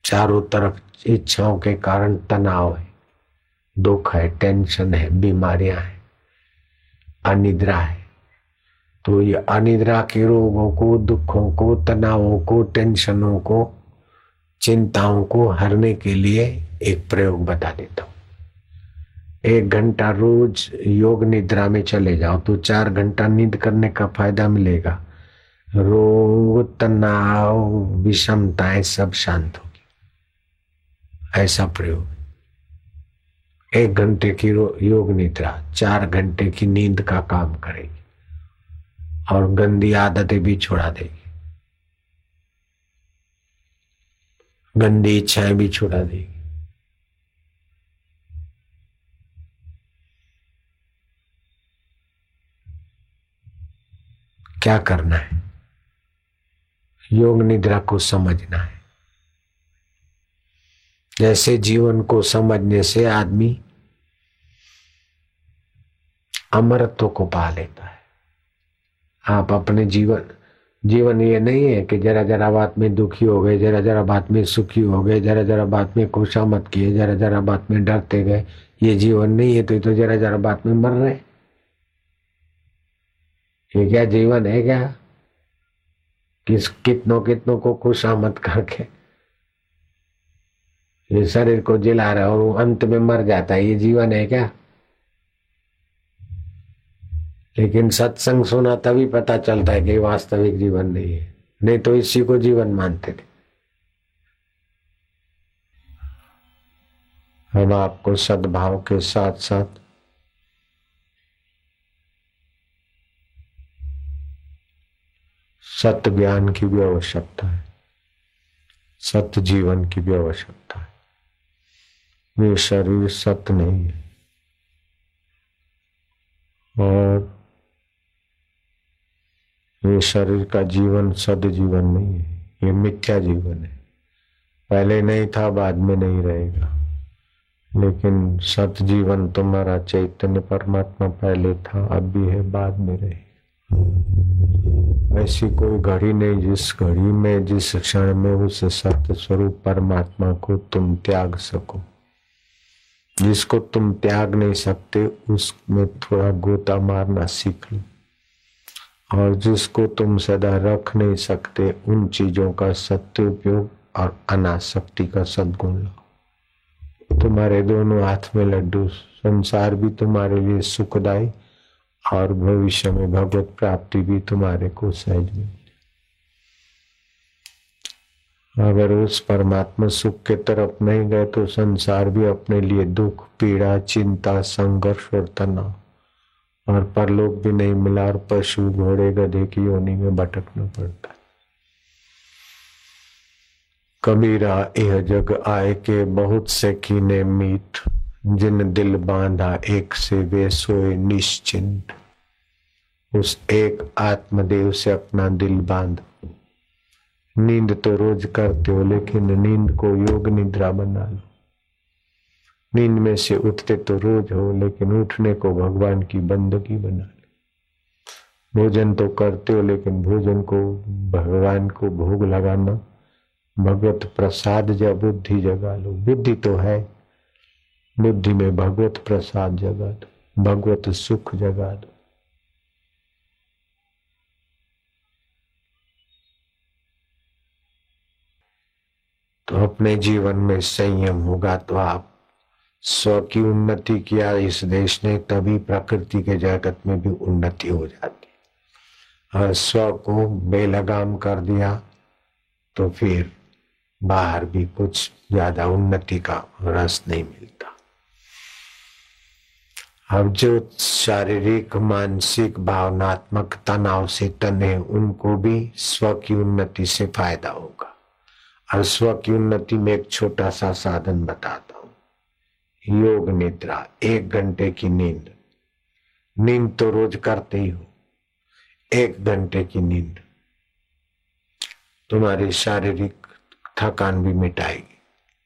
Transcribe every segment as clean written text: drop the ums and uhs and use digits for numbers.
चारों तरफ इच्छाओं के कारण तनाव है, दुख है, टेंशन है, बीमारियां हैं, अनिद्रा है। तो ये अनिद्रा के रोगों को, दुखों को, तनावों को, टेंशनों को, चिंताओं को हरने के लिए एक प्रयोग बता देता हूँ। 1 घंटा रोज योग निद्रा में चले जाओ तो 4 घंटा नींद करने का फायदा मिलेगा। रोग, तनाव, विषमताएं सब शांत होगी। ऐसा प्रयोग। 1 घंटे की योग निद्रा 4 घंटे की नींद का काम करेगी और गंदी आदतें भी छुड़ा देगी, गंदी इच्छाएं भी छुड़ा देगी। क्या करना है? योग निद्रा को समझना है। जैसे जीवन को समझने से आदमी अमरत्व को पा लेता है। आप अपने जीवन ये नहीं है कि जरा जरा बात में दुखी हो गए, जरा जरा बात में सुखी हो गए, जरा जरा बात में खुशामद किए, जरा जरा बात में डरते गए। ये जीवन नहीं है। तो जरा जरा बात में मर रहे। ये क्या जीवन है? क्या कितनों को खुशामद करके ये शरीर को जिला रहा है और वो अंत में मर जाता है। ये जीवन है क्या? लेकिन सत्संग सुना तभी पता चलता है कि वास्तविक जीवन नहीं है। नहीं तो इसी को जीवन मानते थे। हम आपको सद्भाव के साथ साथ सत्य ज्ञान की भी आवश्यकता है, सत्य जीवन की भी आवश्यकता है। ये शरीर सत्य नहीं है और ये शरीर का जीवन सद जीवन नहीं है। ये मिथ्या जीवन है। पहले नहीं था, बाद में नहीं रहेगा। लेकिन सत जीवन तुम्हारा चैतन्य परमात्मा पहले था, अब भी है, बाद में रहेगा। ऐसी कोई घड़ी नहीं जिस घड़ी में, जिस क्षण में उस सत्य स्वरूप परमात्मा को तुम त्याग सको। जिसको तुम त्याग नहीं सकते उसमें थोड़ा गोता मारना सीख लो, और जिसको तुम सदा रख नहीं सकते उन चीजों का सत्य उपयोग और अनासक्ति का सद्गुण लो। तुम्हारे दोनों हाथ में लड्डू। संसार भी तुम्हारे लिए सुखदायी और भविष्य में भगवत प्राप्ति भी तुम्हारे को सहज मिले। अगर उस परमात्मा सुख के तरफ नहीं गए तो संसार भी अपने लिए दुख, पीड़ा, चिंता, संघर्ष और तनाव, और परलोक भी नहीं मिला और पशु, घोड़े, गधे की योनि में भटकना पड़ता है। कबीरा यह जग आए के बहुत से कीने मीत, जिन दिल बांधा एक से वे सोए निश्चिंत। उस एक आत्मदेव से अपना दिल बांध। नींद तो रोज करते हो, लेकिन नींद को योग निद्रा बना लो। नींद में से उठते तो रोज हो, लेकिन उठने को भगवान की बंदगी बना लो। भोजन तो करते हो, लेकिन भोजन को भगवान को भोग लगाना, भगवत प्रसाद या बुद्धि जगा लो। बुद्धि तो है, बुद्धि में भगवत प्रसाद जगा दो, भगवत सुख जगा दो। तो अपने जीवन में संयम होगा तो आप स्व की उन्नति किया इस देश ने, तभी प्रकृति के जगत में भी उन्नति हो जाती। और स्व को बेलगाम कर दिया तो फिर बाहर भी कुछ ज्यादा उन्नति का रस नहीं मिलता। अब जो शारीरिक, मानसिक, भावनात्मक तनाव से तने, उनको भी स्व की उन्नति से फायदा होगा। और स्व की उन्नति में एक छोटा सा साधन बताता हूं। योग निद्रा, 1 घंटे की नींद। नींद तो रोज करते ही हो। 1 घंटे की नींद तुम्हारी शारीरिक थकान भी मिटाएगी,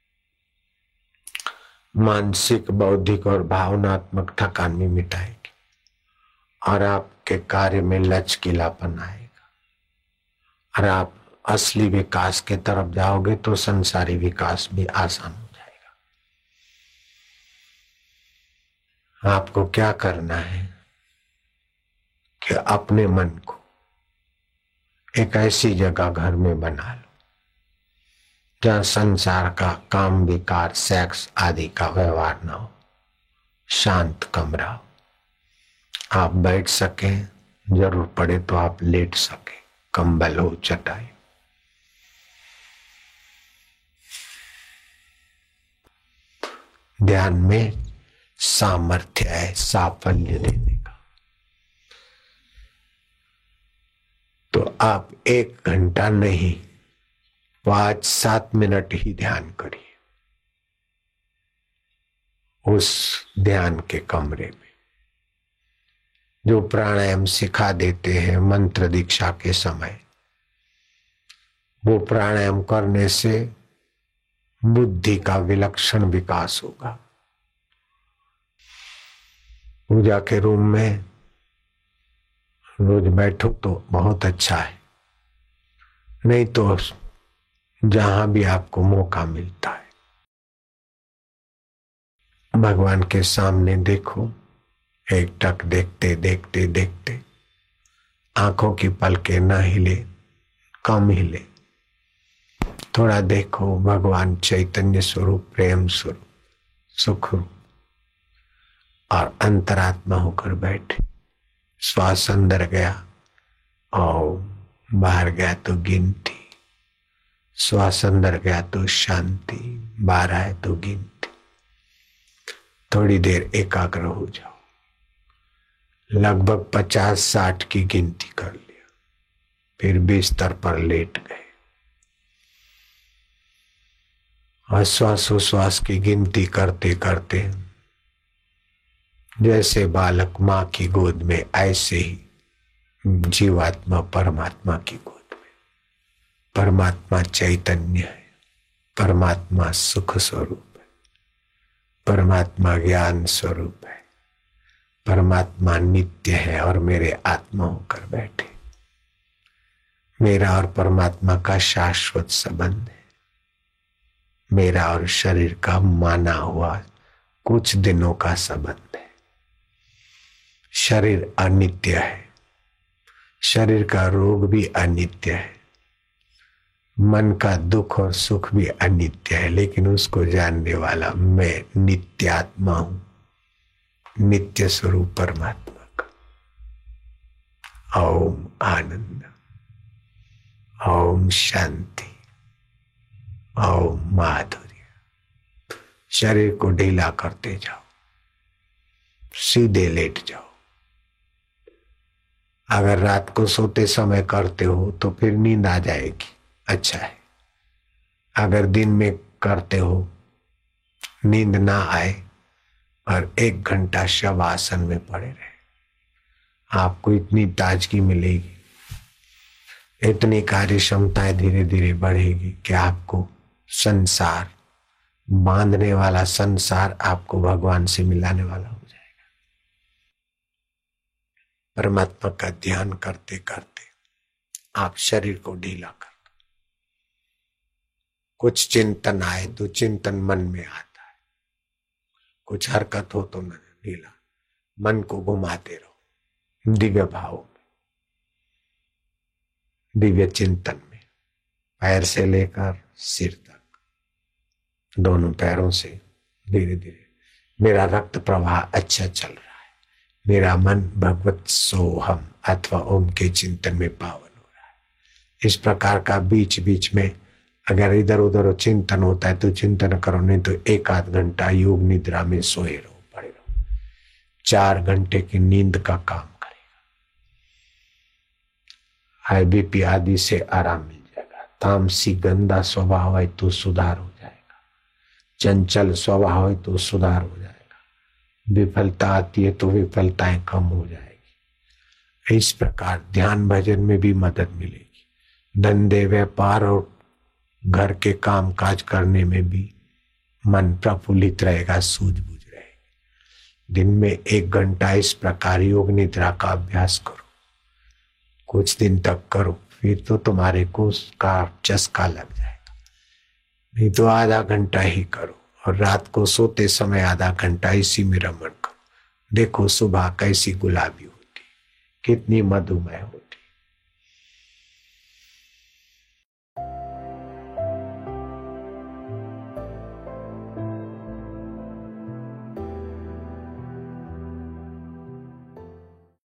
मानसिक, बौद्धिक और भावनात्मक थकान भी मिटाएगी, और आपके कार्य में लचकीलापन आएगा, और आप असली विकास के तरफ जाओगे तो संसारी विकास भी आसान हो जाएगा। आपको क्या करना है कि अपने मन को एक ऐसी जगह घर में बना लो जहां संसार का काम विकार सेक्स आदि का व्यवहार ना हो, शांत कमरा हो, आप बैठ सके, जरूर पड़े तो आप लेट सके, कंबल हो, चटाई। ध्यान में सामर्थ्य है साफल्य देने का। तो आप 1 घंटा नहीं, 5-7 मिनट ही ध्यान करिए उस ध्यान के कमरे में। जो प्राणायाम सिखा देते हैं मंत्र दीक्षा के समय, वो प्राणायाम करने से बुद्धि का विलक्षण विकास होगा। पूजा के रूम में रोज बैठो तो बहुत अच्छा है, नहीं तो जहां भी आपको मौका मिलता है भगवान के सामने देखो। एक टक देखते देखते देखते आंखों की पलकें न हिले, कम हिले, थोड़ा देखो भगवान चैतन्य स्वरूप, प्रेम स्वरूप, सुख रूप, और अंतरात्मा होकर बैठे। श्वास अंदर गया और बाहर गया तो गिनती, श्वास अंदर गया तो शांति, बाहर आए तो गिनती। थोड़ी देर एकाग्र हो जाओ, लगभग 50-60 की गिनती कर लिया, फिर बिस्तर पर लेट गए और श्वासोश्वास की गिनती करते करते जैसे बालक मां की गोद में, ऐसे ही जीवात्मा परमात्मा की गोद में। परमात्मा चैतन्य है, परमात्मा सुख स्वरूप है, परमात्मा ज्ञान स्वरूप है, परमात्मा नित्य है और मेरे आत्मा होकर बैठे। मेरा और परमात्मा का शाश्वत संबंध है। मेरा और शरीर का माना हुआ कुछ दिनों का संबंध है। शरीर अनित्य है, शरीर का रोग भी अनित्य है, मन का दुख और सुख भी अनित्य है, लेकिन उसको जानने वाला मैं नित्यात्मा हूं, नित्य स्वरूप परमात्मा का। ओम आनंद, ओम शांति, ओम माधुर्य। शरीर को ढीला करते जाओ, सीधे लेट जाओ। अगर रात को सोते समय करते हो तो फिर नींद आ जाएगी, अच्छा है। अगर दिन में करते हो, नींद ना आए और 1 घंटा शवासन में पड़े रहे, आपको इतनी ताजगी मिलेगी, इतनी कार्य क्षमताएं धीरे धीरे बढ़ेगी कि आपको संसार, बांधने वाला संसार आपको भगवान से मिलाने वाला हो जाएगा। परमात्मा का ध्यान करते करते आप शरीर को ढीला कर दो। कुछ चिंतन आए तो चिंतन मन में आता है, कुछ हरकत हो तो ढीला, मन को घुमाते रहो दिव्य भाव में, दिव्य चिंतन में। पैर से लेकर सिर तक, दोनों पैरों से धीरे धीरे मेरा रक्त प्रवाह अच्छा चल रहा है, मेरा मन भगवत सोहम अथवा ओम के चिंतन में पावन हो रहा है। इस प्रकार का बीच बीच में अगर इधर उधर चिंतन होता है तो चिंतन करो, नहीं तो 1-8 घंटा योग निद्रा में सोए रहो, पड़े रहो। 4 घंटे की नींद का काम करेगा। हाई बीपी आदि से आराम मिल जाएगा। तामसी गंदा स्वभाव है तो सुधार हो जाएगा, चंचल स्वभाव है तो सुधार हो जाएगा, विफलता आती है तो विफलताएं कम हो जाएगी। इस प्रकार ध्यान भजन में भी मदद मिलेगी। धंधे व्यापार और घर के काम काज करने में भी मन प्रफुल्लित रहेगा, सूझबूझ रहेगी। दिन में 1 घंटा इस प्रकार योग निद्रा का अभ्यास करो, कुछ दिन तक करो, फिर तो तुम्हारे को उसका चस्का लग जाएगा। नहीं तो आधा घंटा ही करो और रात को सोते समय आधा घंटा इसी में रमण करो। देखो सुबह कैसी गुलाबी होती, कितनी मधुमय होती।